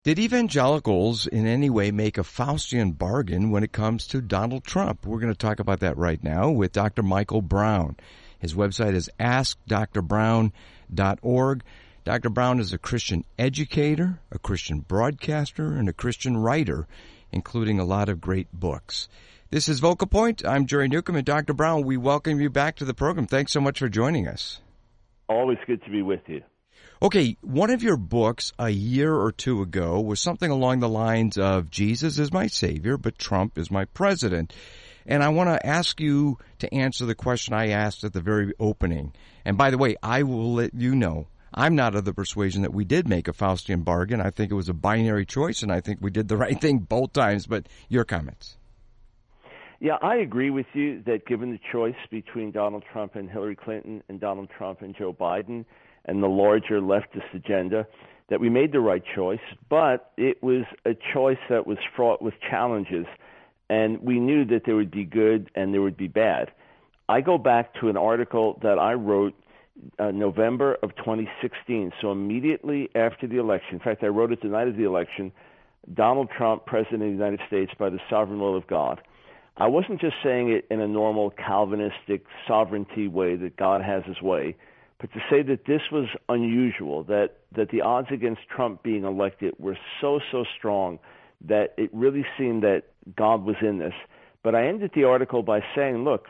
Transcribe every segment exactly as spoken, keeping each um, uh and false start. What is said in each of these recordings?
Did evangelicals in any way make a Faustian bargain when it comes to Donald Trump? We're going to talk about that right now with Doctor Michael Brown. His website is ask dr brown dot org. Doctor Brown is a Christian educator, a Christian broadcaster, and a Christian writer, including a lot of great books. This is Vocal Point. I'm Jerry Newcomb, and Doctor Brown, we welcome you back to the program. Thanks so much for joining us. Always good to be with you. Okay, one of your books a year or two ago was something along the lines of Jesus is my Savior, but Trump is my president. And I want to ask you to answer the question I asked at the very opening. And by the way, I will let you know, I'm not of the persuasion that we did make a Faustian bargain. I think it was a binary choice, and I think we did the right thing both times. But your comments. Yeah, I agree with you that given the choice between Donald Trump and Hillary Clinton and Donald Trump and Joe Biden and the larger leftist agenda, that we made the right choice, but it was a choice that was fraught with challenges, and we knew that there would be good and there would be bad. I go back to an article that I wrote uh, November of twenty sixteen, so immediately after the election. In fact, I wrote it the night of the election, Donald Trump, President of the United States by the sovereign will of God. I wasn't just saying it in a normal Calvinistic sovereignty way that God has his way, but to say that this was unusual, that, that the odds against Trump being elected were so, so strong that it really seemed that God was in this. But I ended the article by saying, look,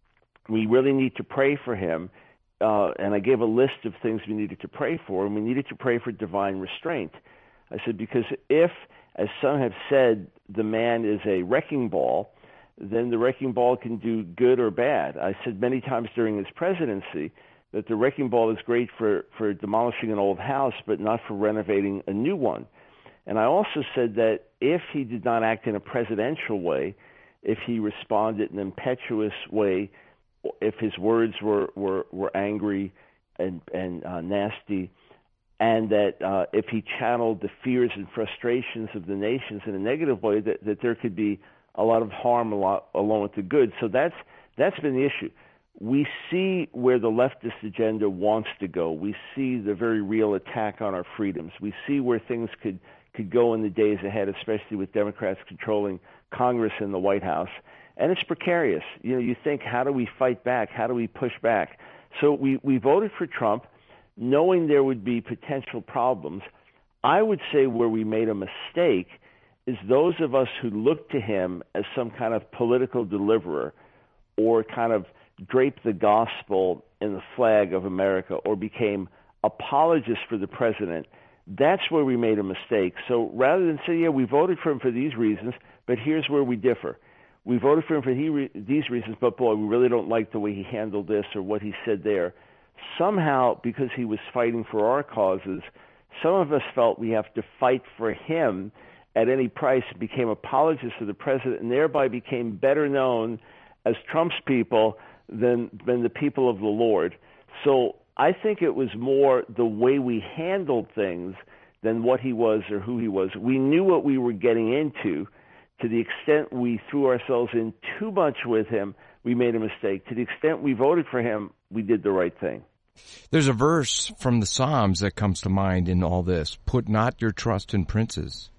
we really need to pray for him, uh, and I gave a list of things we needed to pray for, and we needed to pray for divine restraint. I said, because if, as some have said, the man is a wrecking ball, then the wrecking ball can do good or bad. I said many times during his presidency that the wrecking ball is great for, for demolishing an old house, but not for renovating a new one. And I also said that if he did not act in a presidential way, if he responded in an impetuous way, if his words were, were, were angry and, and uh, nasty, and that uh, if he channeled the fears and frustrations of the nations in a negative way, that, that there could be a lot of harm a lot, along with the good. So that's that's been the issue. We see where the leftist agenda wants to go. We see the very real attack on our freedoms. We see where things could, could go in the days ahead, especially with Democrats controlling Congress and the White House. And it's precarious. You know, you think, how do we fight back? How do we push back? So we, we voted for Trump, knowing there would be potential problems. I would say where we made a mistake is those of us who look to him as some kind of political deliverer or kind of draped the gospel in the flag of America or became apologists for the president. That's where we made a mistake. So rather than say, yeah, we voted for him for these reasons, but here's where we differ. We voted for him for he re- these reasons, but boy, we really don't like the way he handled this or what he said there. Somehow, because he was fighting for our causes, some of us felt we have to fight for him at any price, became apologists of the president, and thereby became better known as Trump's people than, than the people of the Lord. So I think it was more the way we handled things than what he was or who he was. We knew what we were getting into. To the extent we threw ourselves in too much with him, we made a mistake. To the extent we voted for him, we did the right thing. There's a verse from the Psalms that comes to mind in all this. Put not your trust in princes.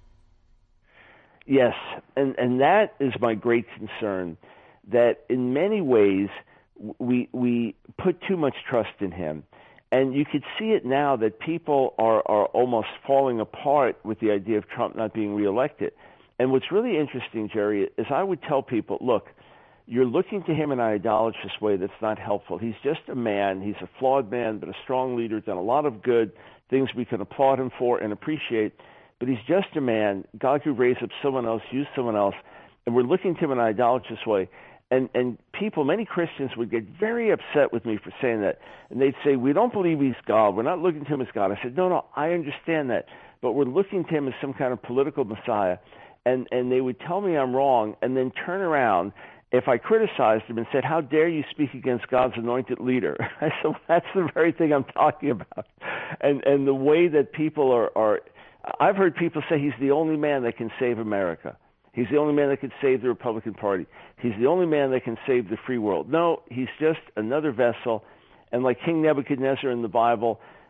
Yes, and, and that is my great concern, that in many ways we we put too much trust in him. And you could see it now that people are, are almost falling apart with the idea of Trump not being reelected. And what's really interesting, Jerry, is I would tell people, look, you're looking to him in an idolatrous way that's not helpful. He's just a man. He's a flawed man, but a strong leader, done a lot of good, things we can applaud him for and appreciate. But he's just a man. God could raise up someone else, use someone else, and we're looking to him in an idolatrous way. And and people, many Christians would get very upset with me for saying that. And they'd say, we don't believe he's God. We're not looking to him as God. I said, no, no, I understand that. But we're looking to him as some kind of political Messiah. And, and they would tell me I'm wrong and then turn around if I criticized him and said, how dare you speak against God's anointed leader? I said, well, that's the very thing I'm talking about. And and the way that people are, are – I've heard people say he's the only man that can save America. He's the only man that can save the Republican Party. He's the only man that can save the free world. No, he's just another vessel. And like King Nebuchadnezzar in the Bible,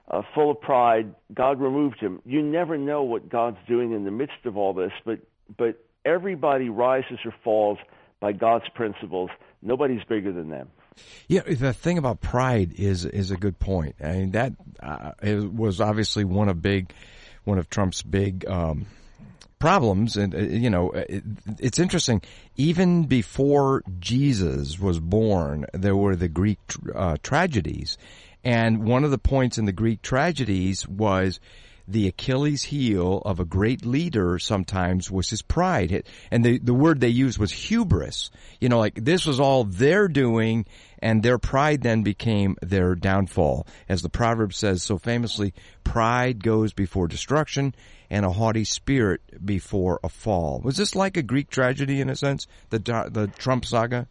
uh, full of pride. God removed him. You never know what God's doing in the midst of all this, but but everybody rises or falls by God's principles. Nobody's bigger than them. Yeah, the thing about pride is is a good point. I mean, that uh, it was obviously one of big, one of Trump's big um, problems, and uh, you know, it, it's interesting. Even before Jesus was born, there were the Greek uh, tragedies, and one of the points in the Greek tragedies was the Achilles heel of a great leader sometimes was his pride. And the, the word they used was hubris. You know, like this was all their doing, and their pride then became their downfall. As the proverb says so famously, pride goes before destruction and a haughty spirit before a fall. Was this like a Greek tragedy in a sense, the, the Trump saga?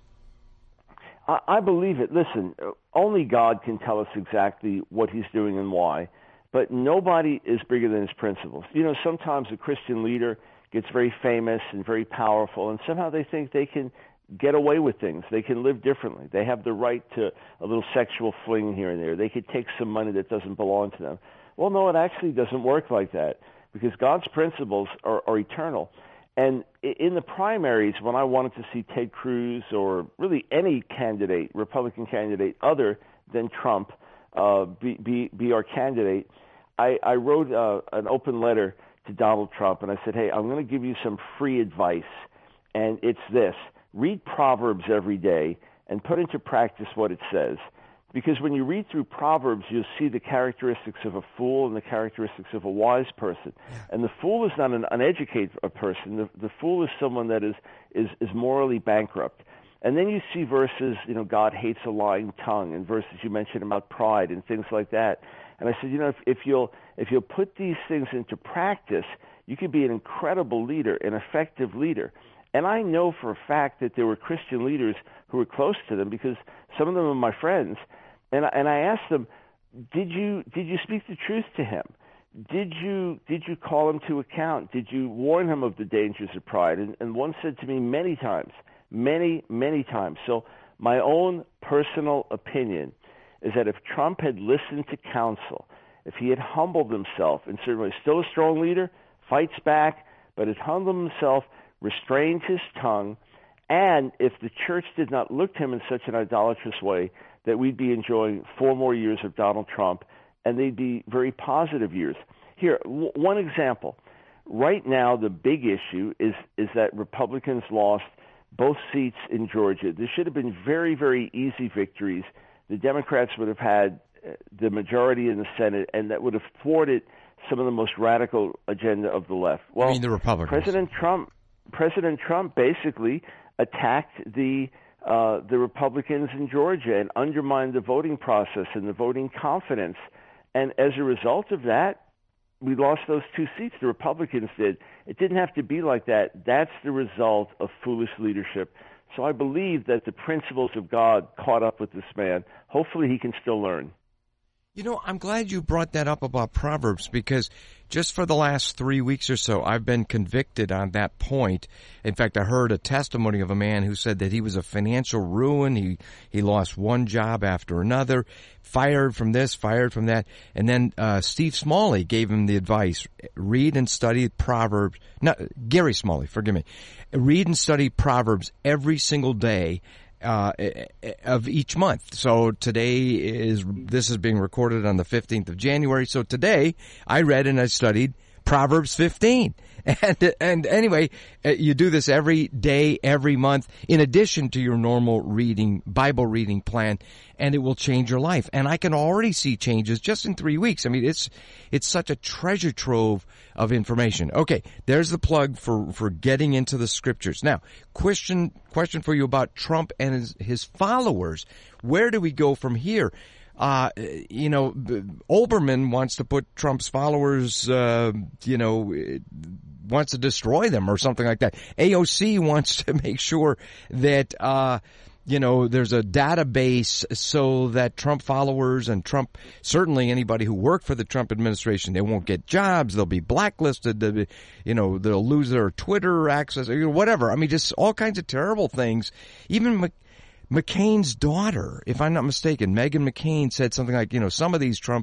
I, I believe it. Listen, only God can tell us exactly what he's doing and why. But nobody is bigger than his principles. You know, sometimes a Christian leader gets very famous and very powerful, and somehow they think they can get away with things. They can live differently. They have the right to a little sexual fling here and there. They could take some money that doesn't belong to them. Well, no, it actually doesn't work like that, because God's principles are, are eternal. And in the primaries, when I wanted to see Ted Cruz or really any candidate, Republican candidate other than Trump, Uh, be, be, be our candidate, I, I wrote uh, an open letter to Donald Trump, and I said, hey, I'm going to give you some free advice, and it's this. Read Proverbs every day and put into practice what it says. Because when you read through Proverbs, you'll see the characteristics of a fool and the characteristics of a wise person. And the fool is not an uneducated person. The, the fool is someone that is, is, is morally bankrupt. And then you see verses, you know, God hates a lying tongue, and verses you mentioned about pride and things like that. And I said, you know, if, if you'll if you'll put these things into practice, you could be an incredible leader, an effective leader. And I know for a fact that there were Christian leaders who were close to them, because some of them are my friends. And I, and I asked them, did you did you speak the truth to him? Did you did you call him to account? Did you warn him of the dangers of pride? And, and one said to me many times, Many, many times. So my own personal opinion is that if Trump had listened to counsel, if he had humbled himself, and certainly still a strong leader, fights back, but had humbled himself, restrained his tongue, and if the church did not look to him in such an idolatrous way, that we'd be enjoying four more years of Donald Trump, and they'd be very positive years. Here, w- one example. Right now, the big issue is is that Republicans lost both seats in Georgia. There should have been very, very easy victories. The Democrats would have had the majority in the Senate, and that would have thwarted some of the most radical agenda of the left. Well, I mean the Republicans. President Trump, President Trump basically attacked the uh, the Republicans in Georgia and undermined the voting process and the voting confidence. And as a result of that, we lost those two seats. The Republicans did. It didn't have to be like that. That's the result of foolish leadership. So I believe that the principles of God caught up with this man. Hopefully he can still learn. You know, I'm glad you brought that up about Proverbs, because just for the last three weeks or so, I've been convicted on that point. In fact, I heard a testimony of a man who said that he was a financial ruin. He, he lost one job after another, fired from this, fired from that. And then, uh, Steve Smalley gave him the advice, read and study Proverbs, not, Gary Smalley, forgive me, read and study Proverbs every single day uh, of each month. So today is, this is being recorded on the fifteenth of January. So today I read and I studied Proverbs fifteen. And, and anyway, you do this every day, every month, in addition to your normal reading, Bible reading plan, and it will change your life. And I can already see changes just in three weeks. I mean, it's, it's such a treasure trove of information. Okay. There's the plug for, for getting into the scriptures. Now, question, question for you about Trump and his, his followers. Where do we go from here? Uh, you know, Olbermann wants to put Trump's followers, uh, you know, wants to destroy them or something like that. A O C wants to make sure that, uh, you know, there's a database so that Trump followers and Trump, certainly anybody who worked for the Trump administration, they won't get jobs, they'll be blacklisted, they'll be, you know, they'll lose their Twitter access, or whatever. I mean, just all kinds of terrible things. Even Mc- McCain's daughter, if I'm not mistaken, Meghan McCain, said something like, you know, some of these Trump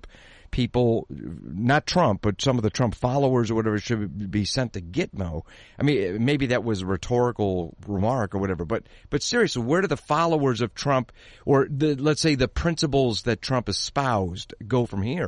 people, not Trump, but some of the Trump followers or whatever should be sent to Gitmo. I mean, maybe that was a rhetorical remark or whatever, but but seriously, where do the followers of Trump, or the, let's say the principles that Trump espoused, go from here?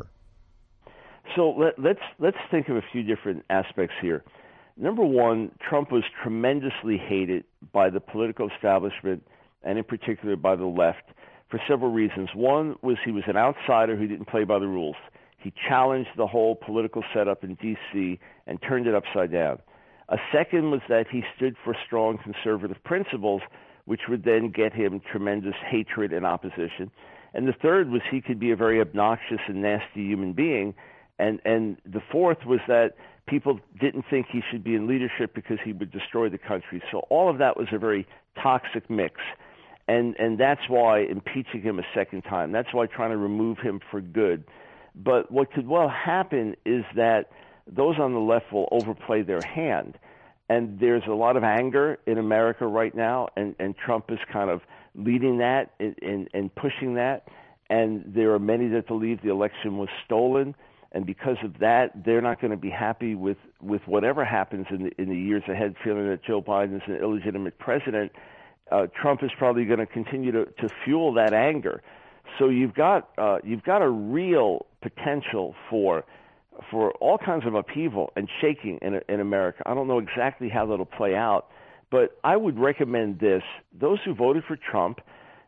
So let, let's let's think of a few different aspects here. Number one, Trump was tremendously hated by the political establishment, and in particular by the left, for several reasons. One was he was an outsider who didn't play by the rules. He challenged the whole political setup in D C and turned it upside down. A second was that he stood for strong conservative principles, which would then get him tremendous hatred and opposition. And the third was he could be a very obnoxious and nasty human being. And, and the fourth was that people didn't think he should be in leadership because he would destroy the country. So all of that was a very toxic mix. And and that's why impeaching him a second time, that's why trying to remove him for good. But what could well happen is that those on the left will overplay their hand. And there's a lot of anger in America right now, and, and Trump is kind of leading that and, and, and pushing that. And there are many that believe the election was stolen. And because of that, they're not going to be happy with, with whatever happens in the, in the years ahead, feeling that Joe Biden is an illegitimate president. Uh, Trump is probably going to continue to, to fuel that anger. So you've got uh, you've got a real potential for for all kinds of upheaval and shaking in in America. I don't know exactly how that'll play out, but I would recommend this: those who voted for Trump,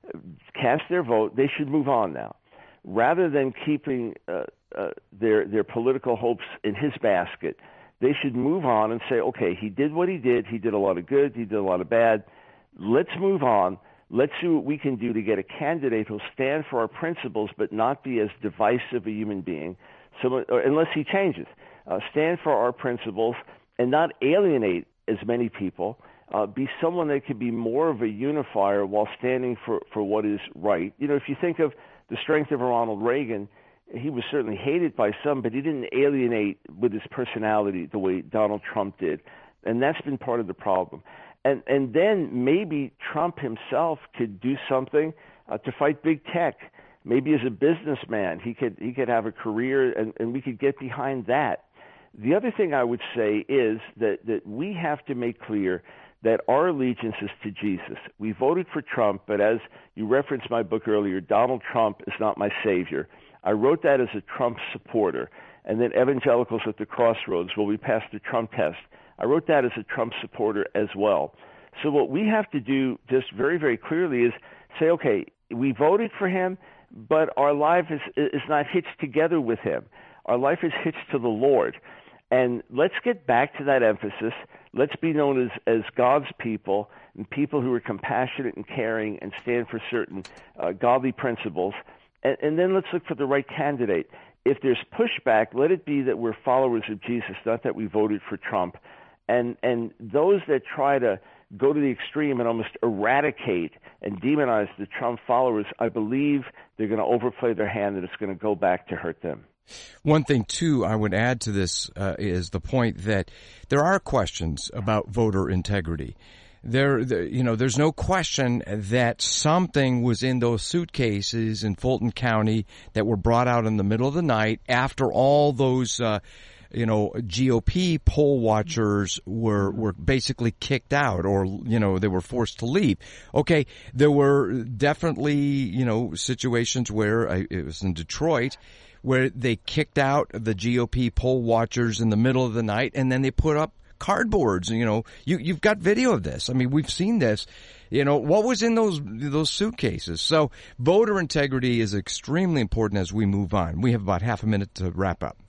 cast their vote. They should move on now, rather than keeping uh, uh, their their political hopes in his basket. They should move on and say, okay, he did what he did. He did a lot of good. He did a lot of bad. Let's move on. Let's see what we can do to get a candidate who'll stand for our principles but not be as divisive a human being, so, unless he changes. Uh, stand for our principles and not alienate as many people. Uh, be someone that can be more of a unifier while standing for, for what is right. You know, if you think of the strength of Ronald Reagan, he was certainly hated by some, but he didn't alienate with his personality the way Donald Trump did. And that's been part of the problem. And and then maybe Trump himself could do something uh, to fight big tech. Maybe as a businessman, he could he could have a career, and, and we could get behind that. The other thing I would say is that, that we have to make clear that our allegiance is to Jesus. We voted for Trump, but as you referenced my book earlier, Donald Trump is not my savior. I wrote that as a Trump supporter. And then Evangelicals at the Crossroads, well, we passed the Trump test. I wrote that as a Trump supporter as well. So what we have to do just very, very clearly is say, okay, we voted for him, but our life is, is not hitched together with him. Our life is hitched to the Lord. And let's get back to that emphasis. Let's be known as, as God's people and people who are compassionate and caring and stand for certain uh, godly principles. And, and then let's look for the right candidate. If there's pushback, let it be that we're followers of Jesus, not that we voted for Trump. And and those that try to go to the extreme and almost eradicate and demonize the Trump followers, I believe they're going to overplay their hand and it's going to go back to hurt them. One thing, too, I would add to this uh, is the point that there are questions about voter integrity. There, there, you know, there's no question that something was in those suitcases in Fulton County that were brought out in the middle of the night after all those, uh, you know, G O P poll watchers were, were basically kicked out, or, you know, they were forced to leave. Okay. There were definitely, you know, situations where I, it was in Detroit where they kicked out the G O P poll watchers in the middle of the night, and then they put up cardboards. You know, you, you've got video of this. I mean, we've seen this. You know, what was in those those suitcases? So voter integrity is extremely important as we move on. We have about half a minute to wrap up.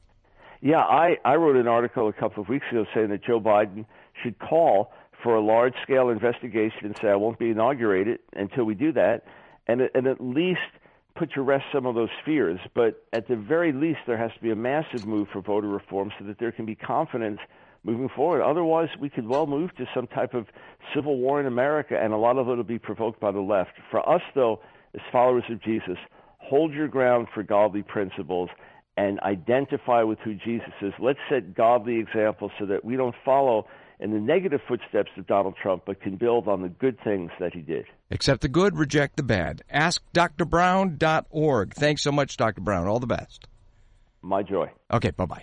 Yeah, I, I wrote an article a couple of weeks ago saying that Joe Biden should call for a large-scale investigation and say, I won't be inaugurated until we do that, and, and at least put to rest some of those fears. But at the very least, there has to be a massive move for voter reform so that there can be confidence moving forward. Otherwise, we could well move to some type of civil war in America, and a lot of it will be provoked by the left. For us, though, as followers of Jesus, hold your ground for godly principles and identify with who Jesus is. Let's set godly examples so that we don't follow in the negative footsteps of Donald Trump, but can build on the good things that he did. Accept the good, reject the bad. Ask Dr Brown dot org. Thanks so much, Doctor Brown. All the best. My joy. Okay, bye-bye.